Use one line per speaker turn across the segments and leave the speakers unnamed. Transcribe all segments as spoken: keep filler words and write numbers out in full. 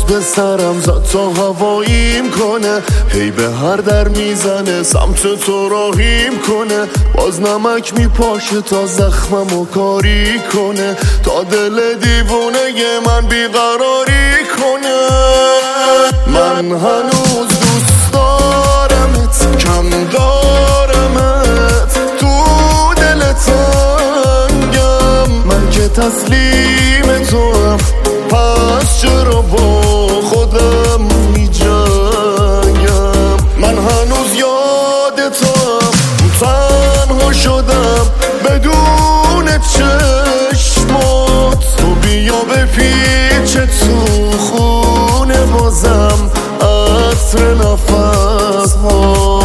به سرم زد تا هواییم کنه، هی به هر در میزنه سمت تو راهیم کنه. باز نمک میپاشه تا زخممو کاری کنه، تا دل دیوونه من بیقراری کنه. من هنوز دوست دارمت، کم دارمت، تو دل تنگم. من که تسلیم توام، پس چرا با خودم می جنگم؟ من هنوز یادتم، تنها شدم بدون چشمات. تو بیا بپیچه تو خونه بازم عطر نفس ها.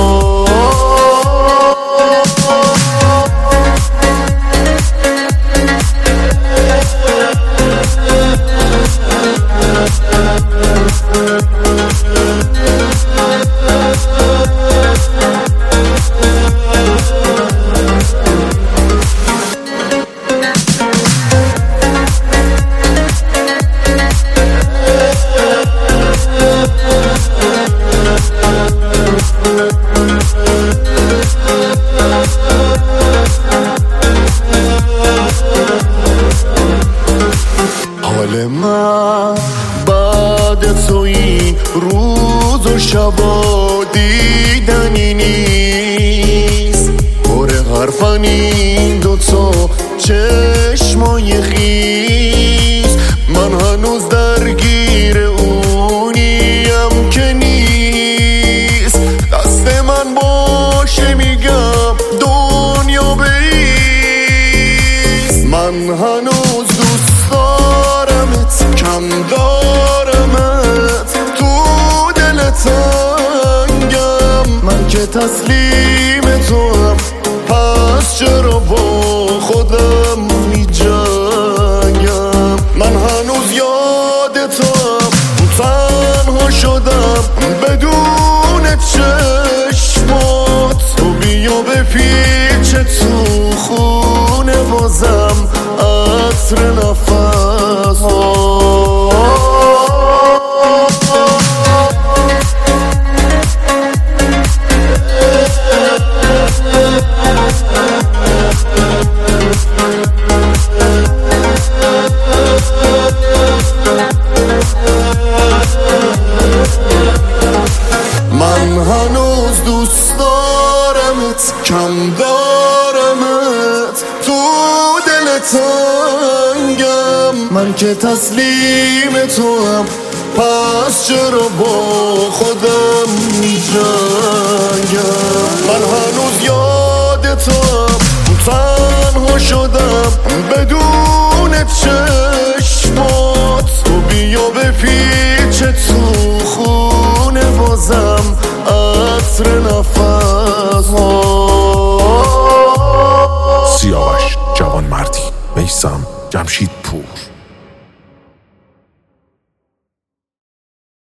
حال من بعد تو این روز و شبا دیدنی نیست. پر حرفن این دوتا چشمای خیس. من هنوز درگیر اونیم که نیست. دست من باشه میگم دنیا بیست. من هنوز دوست دارمت، کم دارمت، تو دل تنگم. من که تسلیم توام، پس چرا با خودم می جنگم؟ من هنوز یادتم، تنها شدم بدون چشمات. تو بیا بپیچه تو خونه بازم عطر نفس ها. من هنوز دوست دارمت، کم دارمت، تو دل تنگم. من که تسلیم توام، پس چرا با خودم می جنگم؟ من هنوز یادتم، تنها شدم بدون چشمات. تو بیا بپیچه تو خونه بازم عطر نفس ها.
سیاوش جوانمردی، میثم جمشیدپور.